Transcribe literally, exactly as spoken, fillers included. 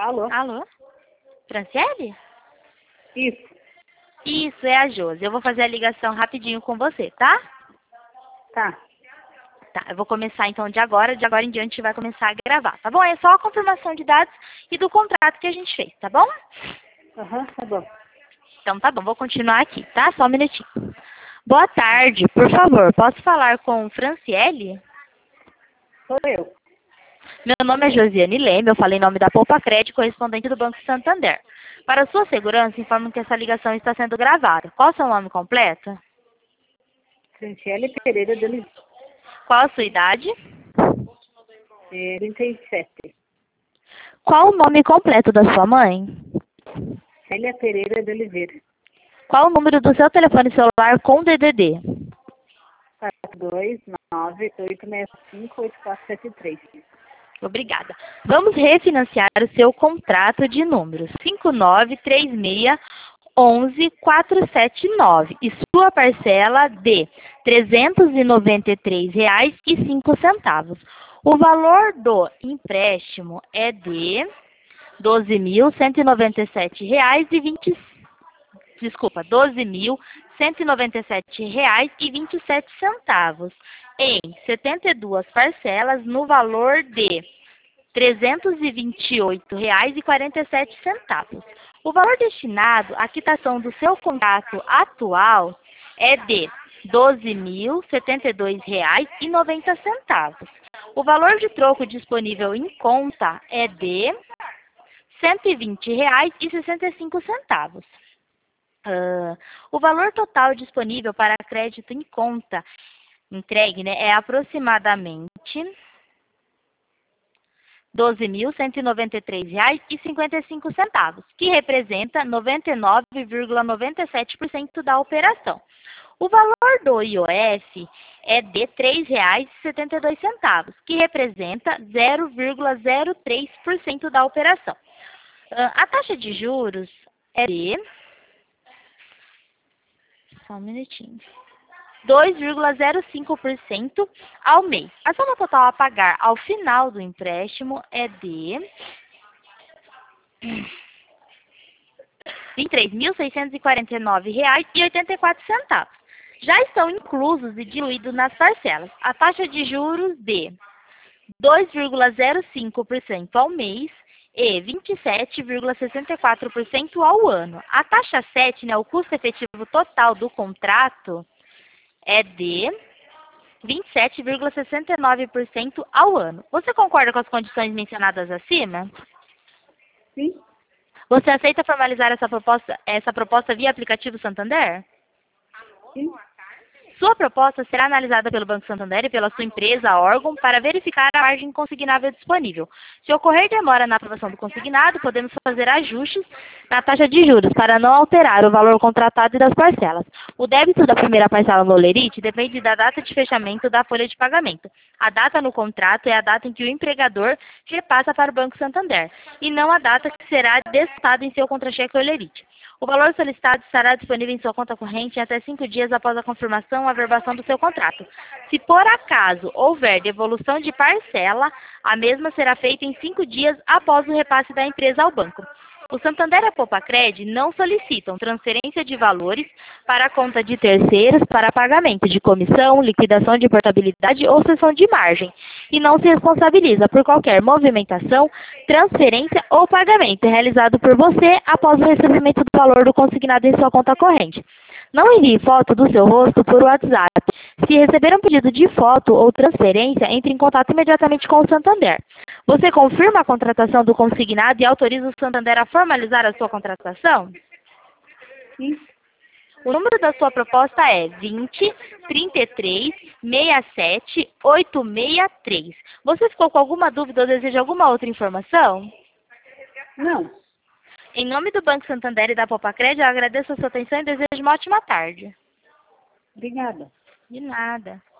Alô? Alô? Franciele? Isso. Isso, é a Josi. Eu vou fazer a ligação rapidinho com você, tá? Tá. Tá, eu vou começar então de agora. De agora em diante vai começar a gravar, tá bom? É só a confirmação de dados e do contrato que a gente fez, tá bom? Aham, uhum, tá bom. Então tá bom, vou continuar aqui, tá? Só um minutinho. Boa tarde, por favor, posso falar com Franciele? Sou eu. Meu nome é Josiane Leme, eu falei em nome da Poupa Crédito, correspondente do Banco Santander. Para sua segurança, informo que essa ligação está sendo gravada. Qual o seu nome completo? Franciele Pereira de Oliveira. Qual a sua idade? É, trinta e sete. Qual o nome completo da sua mãe? Célia Pereira de Oliveira. Qual o número do seu telefone celular com D D D? quatro dois nove oito seis cinco oito quatro sete três. Obrigada. Vamos refinanciar o seu contrato de números cinco nove três seis um um quatro sete nove e sua parcela de trezentos e noventa e três reais e cinco centavos. O valor do empréstimo é de doze mil cento e noventa e sete reais e vinte desculpa, doze mil cento e noventa e sete reais e vinte e sete centavos em setenta e duas parcelas no valor de trezentos e vinte e oito reais e quarenta e sete centavos. O valor destinado à quitação do seu contrato atual é de doze mil setenta e dois reais e noventa centavos. O valor de troco disponível em conta é de cento e vinte reais e sessenta e cinco centavos. Uh, o valor total disponível para crédito em conta entregue, né, é aproximadamente doze mil cento e noventa e três reais e cinquenta e cinco centavos, que representa noventa e nove vírgula noventa e sete por cento da operação. O valor do I O F é de três reais e setenta e dois centavos, que representa zero vírgula zero três por cento da operação. Uh, a taxa de juros é de Só um minutinho. dois vírgula zero cinco por cento ao mês. A soma total a pagar ao final do empréstimo é de vinte e três mil seiscentos e quarenta e nove reais e oitenta e quatro centavos. Já estão inclusos e diluídos nas parcelas a taxa de juros de dois vírgula zero cinco por cento ao mês e vinte e sete vírgula sessenta e quatro por cento ao ano. A taxa sete, né, o custo efetivo total do contrato, é de vinte e sete vírgula sessenta e nove por cento ao ano. Você concorda com as condições mencionadas acima? Sim. Você aceita formalizar essa proposta, essa proposta via aplicativo Santander? Sim. Sua proposta será analisada pelo Banco Santander e pela sua empresa, órgão, para verificar a margem consignável disponível. Se ocorrer demora na aprovação do consignado, podemos fazer ajustes na taxa de juros para não alterar o valor contratado e das parcelas. O débito da primeira parcela no Olerite depende da data de fechamento da folha de pagamento. A data no contrato é a data em que o empregador repassa para o Banco Santander, e não a data que será descontado em seu contra-cheque Olerite. O valor solicitado estará disponível em sua conta corrente em até cinco dias após a confirmação ou averbação do seu contrato. Se por acaso houver devolução de parcela, a mesma será feita em cinco dias após o repasse da empresa ao banco. O Santander e a Poupa Crédito não solicitam transferência de valores para a conta de terceiros para pagamento de comissão, liquidação de portabilidade ou cessão de margem, e não se responsabiliza por qualquer movimentação, transferência ou pagamento realizado por você após o recebimento do valor do consignado em sua conta corrente. Não envie foto do seu rosto por WhatsApp. Se receber um pedido de foto ou transferência, entre em contato imediatamente com o Santander. Você confirma a contratação do consignado e autoriza o Santander a formalizar a sua contratação? Sim. O número da sua proposta é vinte, trinta e três, sessenta e sete, oitocentos e sessenta e três. Você ficou com alguma dúvida ou deseja alguma outra informação? Não. Em nome do Banco Santander e da Poupa Crédito, eu agradeço a sua atenção e desejo uma ótima tarde. Obrigada. De nada.